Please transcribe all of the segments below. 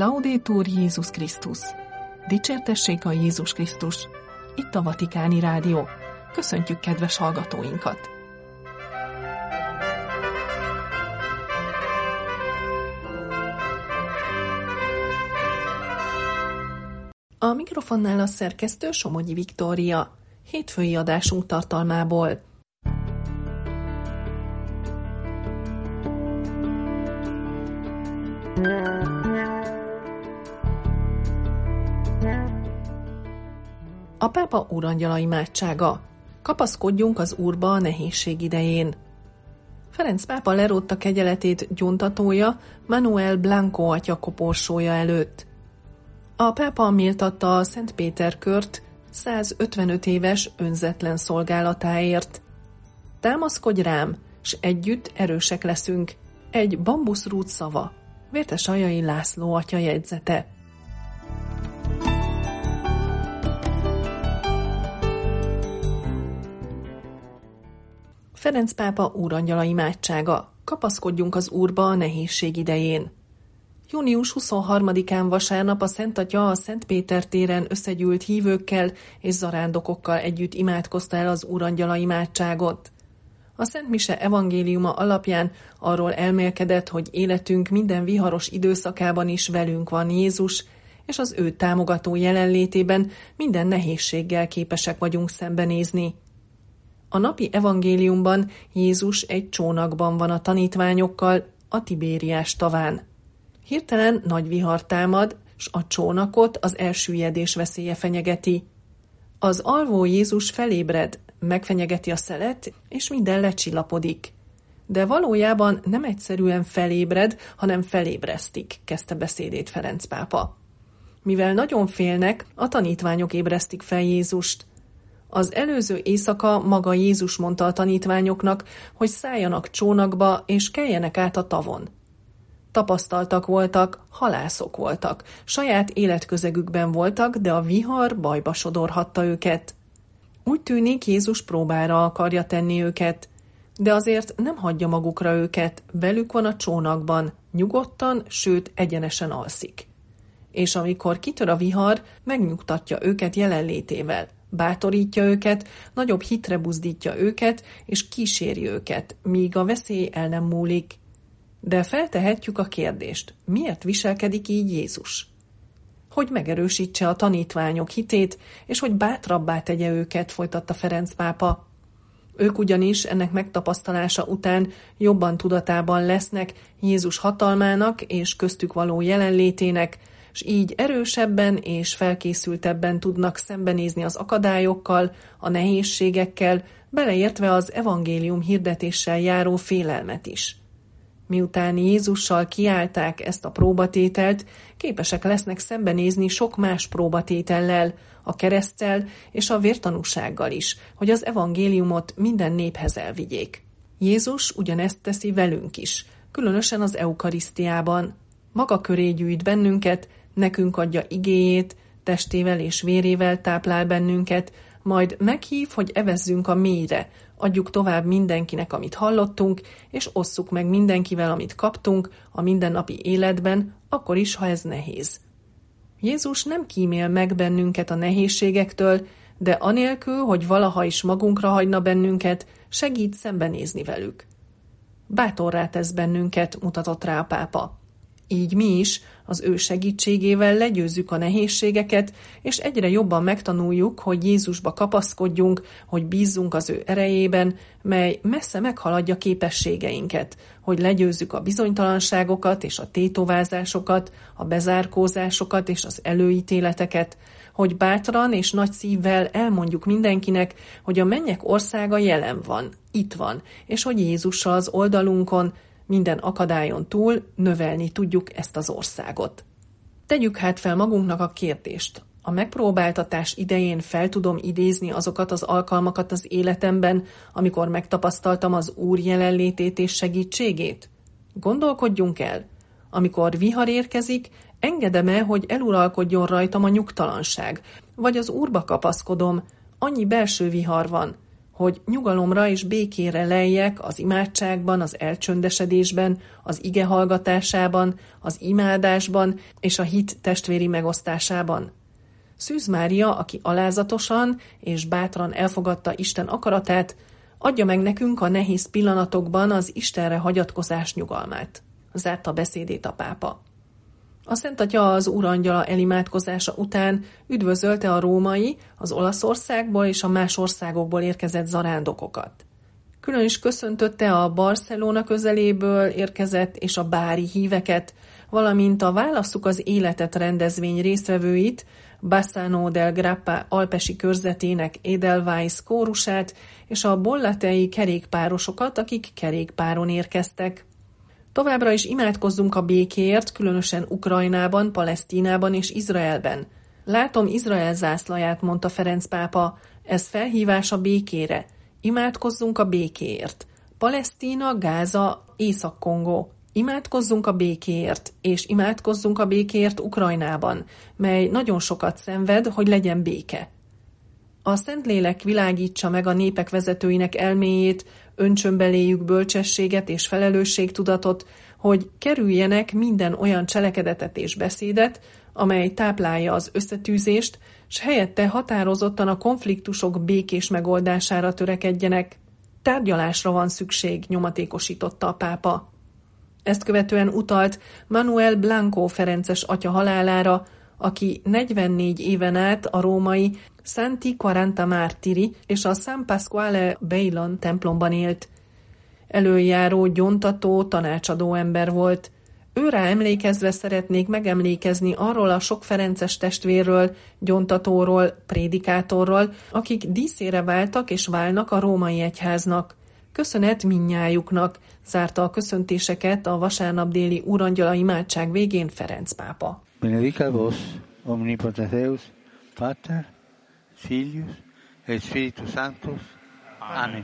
Laudetur Jézus Krisztus! Dicsértessék a Jézus Krisztus! Itt a Vatikáni Rádió. Köszöntjük kedves hallgatóinkat! A mikrofonnál a szerkesztő Somogyi Viktória. Hétfői adásunk tartalmából. A pápa úrangyala imádsága. Kapaszkodjunk az Úrba a nehézség idején. Ferenc pápa lerótta kegyeletét gyóntatója Manuel Blanco atya koporsója előtt. A pápa méltatta a Szent Péter kört 155 éves önzetlen szolgálatáért. Támaszkodj rám, s együtt erősek leszünk. Egy bambuszrút szava. Vértesajai László atya jegyzete. Ferenc pápa úrangyala imádsága. Kapaszkodjunk az Úrba a nehézség idején. Június 23-án vasárnap a Szent Atya a Szent Péter téren összegyűlt hívőkkel és zarándokokkal együtt imádkozta el az úrangyala imádságot. A Szent Mise evangéliuma alapján arról elmélkedett, hogy életünk minden viharos időszakában is velünk van Jézus, és az ő támogató jelenlétében minden nehézséggel képesek vagyunk szembenézni. A napi evangéliumban Jézus egy csónakban van a tanítványokkal a Tibériás taván. Hirtelen nagy vihar támad, s a csónakot az elsüllyedés veszélye fenyegeti. Az alvó Jézus felébred, megfenyegeti a szelet, és minden lecsillapodik. De valójában nem egyszerűen felébred, hanem felébresztik, kezdte beszédét Ferenc pápa. Mivel nagyon félnek, a tanítványok ébresztik fel Jézust. Az előző éjszaka maga Jézus mondta a tanítványoknak, hogy szálljanak csónakba, és keljenek át a tavon. Tapasztaltak voltak, halászok voltak, saját életközegükben voltak, de a vihar bajba sodorhatta őket. Úgy tűnik, Jézus próbára akarja tenni őket, de azért nem hagyja magukra őket, velük van a csónakban, nyugodtan, sőt egyenesen alszik. És amikor kitör a vihar, megnyugtatja őket jelenlétével, bátorítja őket, nagyobb hitre buzdítja őket, és kíséri őket, míg a veszély el nem múlik. De feltehetjük a kérdést, miért viselkedik így Jézus? Hogy megerősítse a tanítványok hitét, és hogy bátrabbá tegye őket, folytatta Ferenc pápa. Ők ugyanis ennek megtapasztalása után jobban tudatában lesznek Jézus hatalmának és köztük való jelenlétének, s így erősebben és felkészültebben tudnak szembenézni az akadályokkal, a nehézségekkel, beleértve az evangélium hirdetéssel járó félelmet is. Miután Jézussal kiállták ezt a próbatételt, képesek lesznek szembenézni sok más próbatétellel, a kereszttel és a vértanúsággal is, hogy az evangéliumot minden néphez elvigyék. Jézus ugyanezt teszi velünk is, különösen az eukarisztiában. Maga köré gyűjt bennünket, nekünk adja igéjét, testével és vérével táplál bennünket, majd meghív, hogy evezzünk a mélyre, adjuk tovább mindenkinek, amit hallottunk, és osszuk meg mindenkivel, amit kaptunk a mindennapi életben, akkor is, ha ez nehéz. Jézus nem kímél meg bennünket a nehézségektől, de anélkül, hogy valaha is magunkra hagyna bennünket, segít szembenézni velük. Bátorrá tesz bennünket, mutatott rá a pápa. Így mi is az ő segítségével legyőzzük a nehézségeket, és egyre jobban megtanuljuk, hogy Jézusba kapaszkodjunk, hogy bízzunk az ő erejében, mely messze meghaladja képességeinket, hogy legyőzzük a bizonytalanságokat és a tétovázásokat, a bezárkózásokat és az előítéleteket, hogy bátran és nagy szívvel elmondjuk mindenkinek, hogy a mennyek országa jelen van, itt van, és hogy Jézussal az oldalunkon, minden akadályon túl növelni tudjuk ezt az országot. Tegyük hát fel magunknak a kérdést. A megpróbáltatás idején fel tudom idézni azokat az alkalmakat az életemben, amikor megtapasztaltam az Úr jelenlétét és segítségét? Gondolkodjunk el. Amikor vihar érkezik, engedem-e, hogy eluralkodjon rajtam a nyugtalanság? Vagy az Úrba kapaszkodom, annyi belső vihar van, hogy nyugalomra és békére lejjek az imádságban, az elcsöndesedésben, az ige hallgatásában, az imádásban és a hit testvéri megosztásában. Szűz Mária, aki alázatosan és bátran elfogadta Isten akaratát, adja meg nekünk a nehéz pillanatokban az Istenre hagyatkozás nyugalmát. Zárta a beszédét a pápa. A Szent Atya az Úrangyala elimádkozása után üdvözölte a római, az Olaszországból és a más országokból érkezett zarándokokat. Külön is köszöntötte a Barcelona közeléből érkezett és a bári híveket, valamint a Válasszuk az életet rendezvény résztvevőit, Bassano del Grappa alpesi körzetének Edelweiss kórusát és a bollatei kerékpárosokat, akik kerékpáron érkeztek. Továbbra is imádkozzunk a békéért, különösen Ukrajnában, Palesztinában és Izraelben. Látom Izrael zászlaját, mondta Ferenc pápa, ez felhívás a békére. Imádkozzunk a békéért. Palesztina, Gáza, Észak-Kongó. Imádkozzunk a békéért, és imádkozzunk a békéért Ukrajnában, mely nagyon sokat szenved, hogy legyen béke. A Szentlélek világítsa meg a népek vezetőinek elméjét, öntsön beléjük bölcsességet és felelősségtudatot, hogy kerüljenek minden olyan cselekedetet és beszédet, amely táplálja az összetűzést, s helyette határozottan a konfliktusok békés megoldására törekedjenek. Tárgyalásra van szükség, nyomatékosította a pápa. Ezt követően utalt Manuel Blanco ferences atya halálára, aki 44 éven át a római Santi Quaranta Martiri és a San Pasquale Bailon templomban élt. Előjáró, gyóntató, tanácsadó ember volt. Őrá emlékezve szeretnék megemlékezni arról a sok ferences testvérről, gyóntatóról, prédikátorról, akik díszére váltak és válnak a római egyháznak. Köszönet mindnyájuknak, zárta a köszöntéseket a vasárnap déli úrangyala imádság végén Ferenc pápa. Benedicat vos, omnipotens Deus, Pater, Filius, et Spiritus Sanctus. Amen.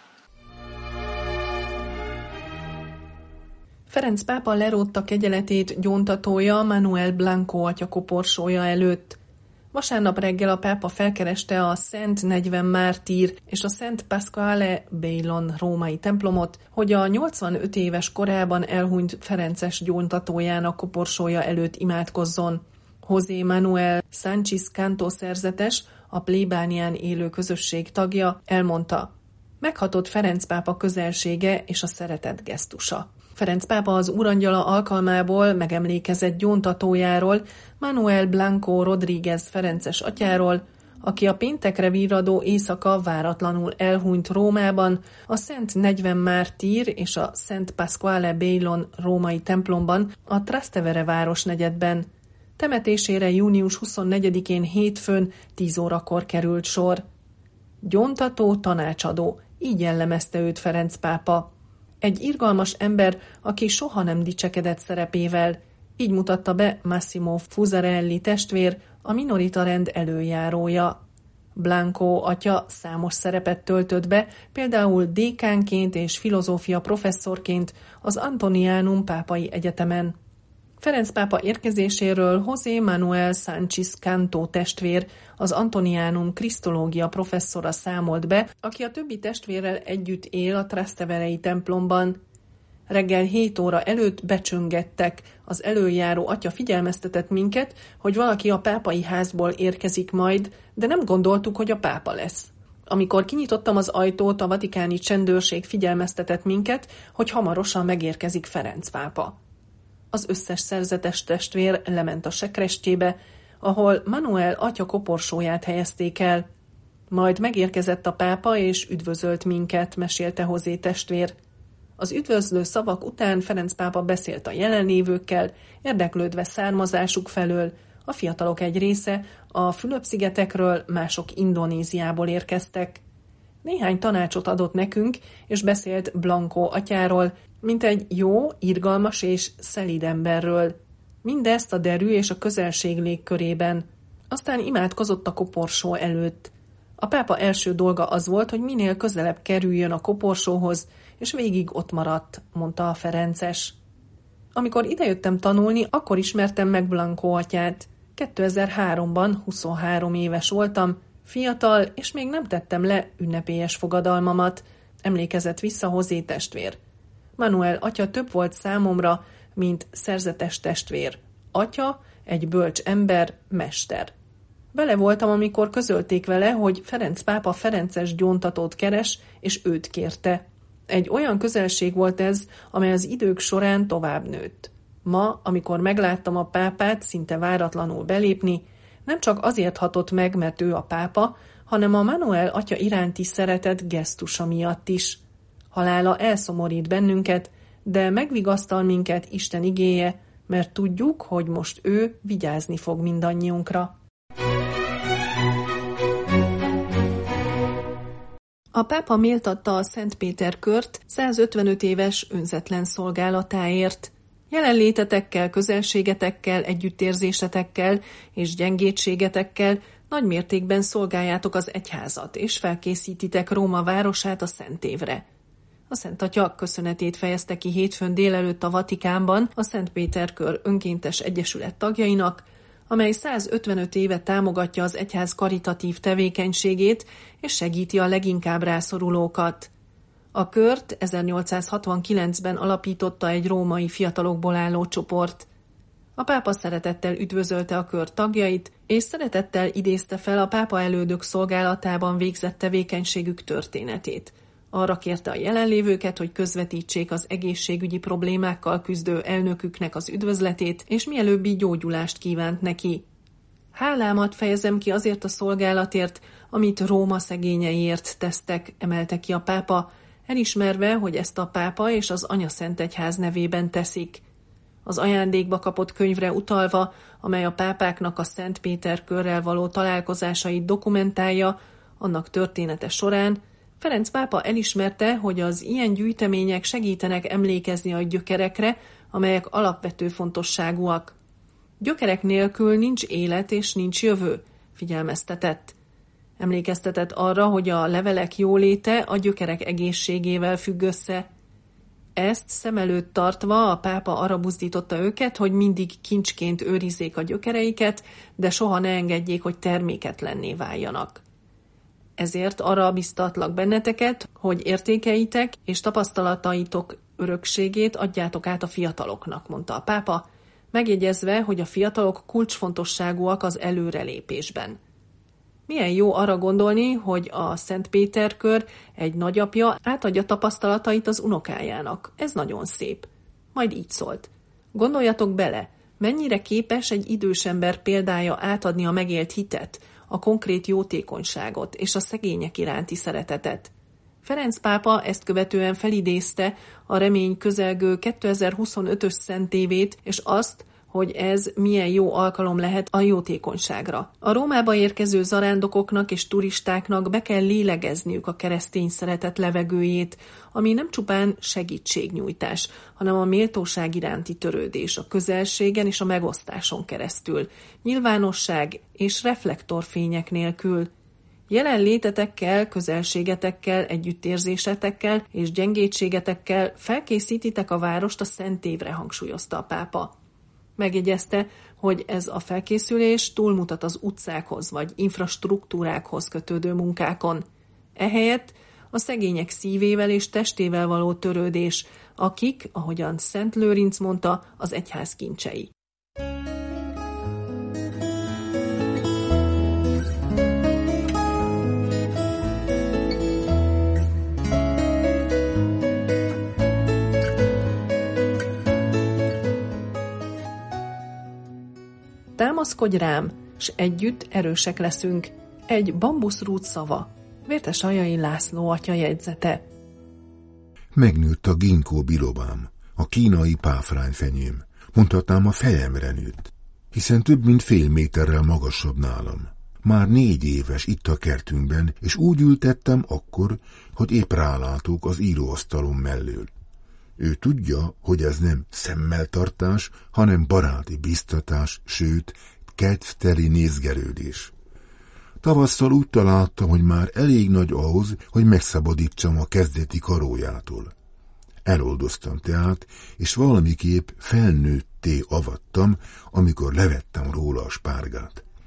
Ferenc pápa lerótta kegyeletét gyóntatója Manuel Blanco atya koporsója előtt. Vasárnap reggel a pápa felkereste a Szent 40 Mártír és a Szent Pasquale Bailon római templomot, hogy a 85 éves korában elhunyt ferences gyóntatójának koporsója előtt imádkozzon. José Manuel Sánchez Cantó szerzetes, a plébánián élő közösség tagja elmondta, meghatott Ferenc pápa közelsége és a szeretet gesztusa. Ferenc pápa az úrangyala alkalmából megemlékezett gyóntatójáról, Manuel Blanco Rodríguez ferences atyáról, aki a péntekre virradó éjszaka váratlanul elhunyt Rómában, a Szent 40 Mártír és a Szent Pasquale Bailon római templomban, a Trastevere városnegyedben. Temetésére június 24-én hétfőn 10 órakor került sor. Gyóntató, tanácsadó, így jellemezte őt Ferenc pápa. Egy irgalmas ember, aki soha nem dicsekedett szerepével, így mutatta be Massimo Fusarelli testvér, a minorita rend előjárója. Blanco atya számos szerepet töltött be, például dékánként és filozófia professzorként az Antonianum pápai egyetemen. Ferenc pápa érkezéséről José Manuel Sánchez Cantó testvér, az Antonianum krisztológia professzora számolt be, aki a többi testvérrel együtt él a Trasteverei templomban. Reggel 7 óra előtt becsöngettek, az előjáró atya figyelmeztetett minket, hogy valaki a pápai házból érkezik majd, de nem gondoltuk, hogy a pápa lesz. Amikor kinyitottam az ajtót, a vatikáni csendőrség figyelmeztetett minket, hogy hamarosan megérkezik Ferenc pápa. Az összes szerzetes testvér lement a sekrestjébe, ahol Manuel atya koporsóját helyezték el. Majd megérkezett a pápa és üdvözölt minket, mesélte José testvér. Az üdvözlő szavak után Ferenc pápa beszélt a jelenlévőkkel, érdeklődve származásuk felől. A fiatalok egy része a Fülöp-szigetekről, mások Indonéziából érkeztek. Néhány tanácsot adott nekünk, és beszélt Blanco atyáról, mint egy jó, irgalmas és szelíd emberről. Mindezt a derű és a közelség légkörében. Aztán imádkozott a koporsó előtt. A pápa első dolga az volt, hogy minél közelebb kerüljön a koporsóhoz, és végig ott maradt, mondta a ferences. Amikor idejöttem tanulni, akkor ismertem meg Blanco atyát. 2003-ban 23 éves voltam, Fiatal, és még nem tettem le ünnepélyes fogadalmamat, emlékezett vissza José testvér. Manuel atya több volt számomra, mint szerzetes testvér. Atya, egy bölcs ember, mester. Vele voltam, amikor közölték vele, hogy Ferenc pápa ferences gyóntatót keres, és őt kérte. Egy olyan közelség volt ez, amely az idők során tovább nőtt. Ma, amikor megláttam a pápát szinte váratlanul belépni, nem csak azért hatott meg, mert ő a pápa, hanem a Manuel atya iránti szeretet gesztusa miatt is. Halála elszomorít bennünket, de megvigasztal minket Isten igéje, mert tudjuk, hogy most ő vigyázni fog mindannyiunkra. A pápa méltatta a Szent Péter kört 155 éves önzetlen szolgálatáért. Jelenlétetekkel, közelségetekkel, együttérzésetekkel és gyengétségetekkel nagy mértékben szolgáljátok az egyházat, és felkészítitek Róma városát a Szent évre. A Szent Atya köszönetét fejezte ki hétfőn délelőtt a Vatikánban a Szent Péter kör önkéntes egyesület tagjainak, amely 155 éve támogatja az egyház karitatív tevékenységét és segíti a leginkább rászorulókat. A kört 1869-ben alapította egy római fiatalokból álló csoport. A pápa szeretettel üdvözölte a kör tagjait, és szeretettel idézte fel a pápa elődök szolgálatában végzett tevékenységük történetét. Arra kérte a jelenlévőket, hogy közvetítsék az egészségügyi problémákkal küzdő elnöküknek az üdvözletét, és mielőbbi gyógyulást kívánt neki. Hálámat fejezem ki azért a szolgálatért, amit Róma szegényeiért tesztek, emelte ki a pápa, elismerve, hogy ezt a pápa és az Anyaszentegyház nevében teszik. Az ajándékba kapott könyvre utalva, amely a pápáknak a Szent Péter körrel való találkozásait dokumentálja, annak története során, Ferenc pápa elismerte, hogy az ilyen gyűjtemények segítenek emlékezni a gyökerekre, amelyek alapvető fontosságúak. Gyökerek nélkül nincs élet és nincs jövő, figyelmeztetett. Emlékeztetett arra, hogy a levelek jóléte a gyökerek egészségével függ össze. Ezt szem előtt tartva a pápa arra buzdította őket, hogy mindig kincsként őrizzék a gyökereiket, de soha ne engedjék, hogy terméketlenné váljanak. Ezért arra biztatlak benneteket, hogy értékeitek és tapasztalataitok örökségét adjátok át a fiataloknak, mondta a pápa, megjegyezve, hogy a fiatalok kulcsfontosságúak az előrelépésben. Milyen jó arra gondolni, hogy a Szent Péter kör egy nagyapja átadja tapasztalatait az unokájának. Ez nagyon szép. Majd így szólt. Gondoljatok bele, mennyire képes egy idős ember példája átadni a megélt hitet, a konkrét jótékonyságot és a szegények iránti szeretetet. Ferenc pápa ezt követően felidézte a remény közelgő 2025-ös szentévét, és azt, hogy ez milyen jó alkalom lehet a jótékonyságra. A Rómába érkező zarándokoknak és turistáknak be kell lélegezniük a keresztény szeretet levegőjét, ami nem csupán segítségnyújtás, hanem a méltóság iránti törődés, a közelségen és a megosztáson keresztül, nyilvánosság és reflektorfények nélkül. Jelenlétetekkel, közelségetekkel, együttérzésetekkel és gyengétségetekkel felkészítitek a várost a Szent évre, hangsúlyozta a pápa. Megjegyezte, hogy ez a felkészülés túlmutat az utcákhoz vagy infrastruktúrákhoz kötődő munkákon. Ehelyett a szegények szívével és testével való törődés, akik, ahogyan Szent Lőrinc mondta, az egyház kincsei. Támaszkodj rám, s együtt erősek leszünk. Egy bambuszrút szava. Vértes Aljai László atya jegyzete. Megnőtt a ginkgo bilobám, a kínai páfrányfenyém. Mondhatnám, a fejemre nőtt, hiszen több mint fél méterrel magasabb nálam. Már 4 éves itt a kertünkben, és úgy ültettem akkor, hogy épp rálátok az íróasztalom mellől. Ő tudja, hogy ez nem szemmeltartás, hanem baráti biztatás, sőt, kedvteli nézgelődés. Tavasszal úgy találtam, hogy már elég nagy ahhoz, hogy megszabadítsam a kezdeti karójától. Eloldoztam tehát, és valamiképp felnőtté avattam, amikor levettem róla a spárgát.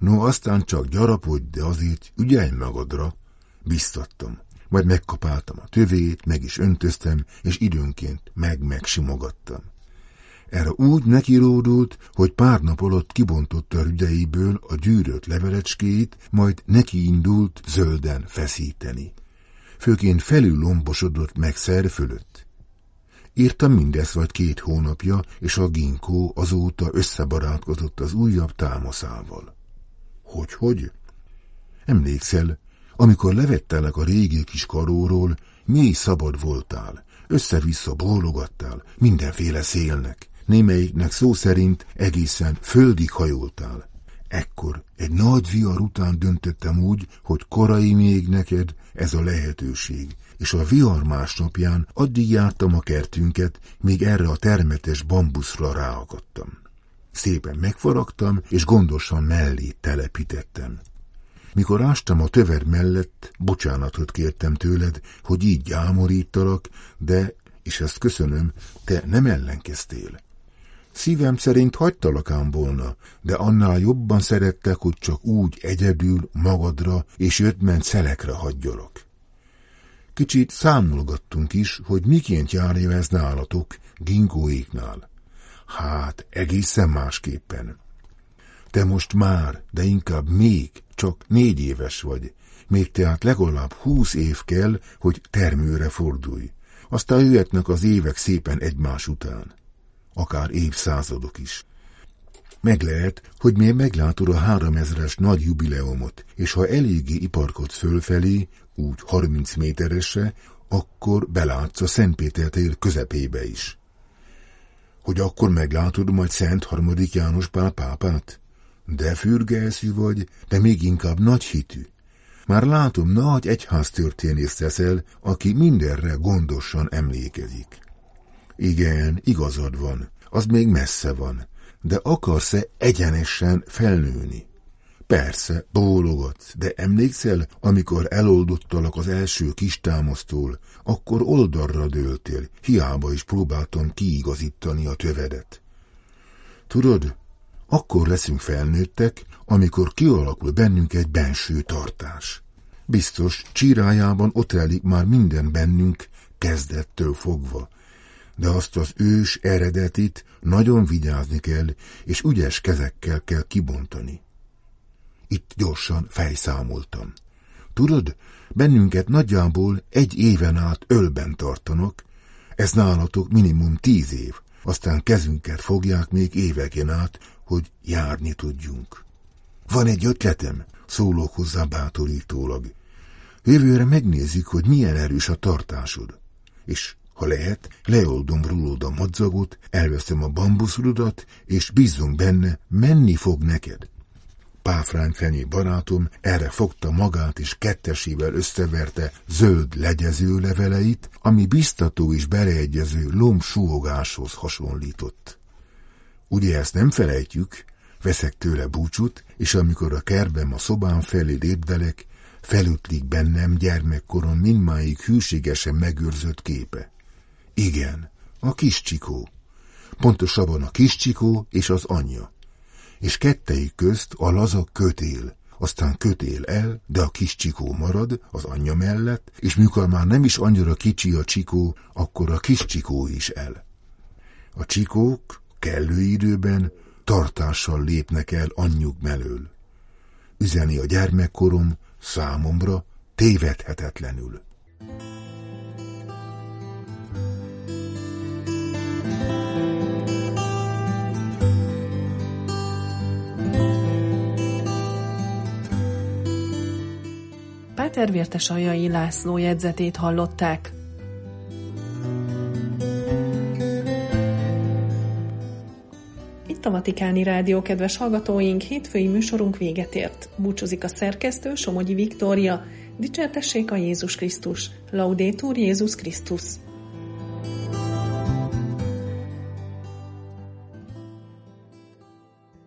No, aztán csak gyarapodj, de azért ügyelj magadra, biztattam. Majd megkapáltam a tövét, meg is öntöztem, és időnként megsimogattam. Erre úgy nekiródult, hogy pár nap alatt kibontotta a rügyeiből a gyűrött levelecskét, majd nekiindult zölden feszíteni. Főként felül lombosodott meg szer fölött. Írtam mindezt vagy 2 hónapja, és a ginkó azóta összebarátkozott az újabb támaszával. Hogy? Emlékszel, amikor levettelek a régi kis karóról, mély szabad voltál, össze-vissza bólogattál mindenféle szélnek, némelyiknek szó szerint egészen földig hajoltál. Ekkor egy nagy vihar után döntöttem úgy, hogy korai még neked ez a lehetőség, és a vihar másnapján addig jártam a kertünket, míg erre a termetes bambuszra ráakadtam. Szépen megfaragtam, és gondosan mellé telepítettem. Mikor ástam a töver mellett, bocsánatot kértem tőled, hogy így gyámorítalak, de, és ezt köszönöm, te nem ellenkeztél. Szívem szerint hagytalak ám volna, de annál jobban szerettek, hogy csak úgy egyedül magadra és 5 ment szelekre hagyjalak. Kicsit számolgattunk is, hogy miként járja ez nálatok, ginkóéknál. Hát, egészen másképpen. Te most már, de inkább még csak 4 éves vagy, még tehát legalább 20 év kell, hogy termőre fordulj. Aztán jöhetnek az évek szépen egymás után. Akár évszázadok is. Meg lehet, hogy még meglátod a 3000-es nagy jubileumot, és ha eléggé iparkodsz fölfelé, úgy 30 méteresre, akkor belátsz a Szentpéter tér közepébe is. Hogy akkor meglátod majd Szent harmadik János Pál pápát? De fürgeeszű vagy, de még inkább nagy hitű. Már látom, nagy egyháztörténész leszel, aki mindenre gondosan emlékezik. Igen, igazad van, az még messze van, de akarsz-e egyenesen felnőni? Persze, bólogatsz, de emlékszel, amikor eloldottalak az első kistámasztól, akkor oldalra dőltél, hiába is próbáltam kiigazítani a tövedet. Tudod, akkor leszünk felnőttek, amikor kialakul bennünk egy benső tartás. Biztos, csírájában ott rejlik már minden bennünk, kezdettől fogva, de azt az ős eredetit nagyon vigyázni kell, és ügyes kezekkel kell kibontani. Itt gyorsan fejszámoltam. Tudod, bennünket nagyjából 1 éven át ölben tartanak, ez nálatok minimum 10 év, aztán kezünket fogják még éveken át, hogy járni tudjunk. Van egy ötletem, szólok hozzá bátorítólag. Jövőre megnézzük, hogy milyen erős a tartásod. És ha lehet, leoldom rólad a madzagot, elveszem a bambuszrudat, és bízzunk benne, menni fog neked. Páfrányfenyő barátom erre fogta magát, és kettesével összeverte zöld legyező leveleit, ami biztató és beleegyező lombsúhogáshoz hasonlított. Ugye ezt nem felejtjük, veszek tőle búcsút, és amikor a kertben a szobám felé lépdelek, felütlik bennem gyermekkorom mindmáig hűségesen megőrzött képe. Igen, a kis Csikó. Pontosabban a kis Csikó és az anyja. És kettejük közt a laza kötél, aztán kötél el, de a kis Csikó marad az anyja mellett, és mikor már nem is annyira kicsi a Csikó, akkor a kis Csikó is el. A csikók kellő időben tartással lépnek el anyjuk mellől. Üzeni a gyermekkorom számomra tévedhetetlenül. Páter Vértesaljai László jegyzetét hallották. Itt a Vatikáni Rádió, kedves hallgatóink, hétfői műsorunk véget ért. Búcsúzik a szerkesztő, Somogyi Viktória. Dicsértessék a Jézus Krisztus. Laudetur Jézus Krisztus.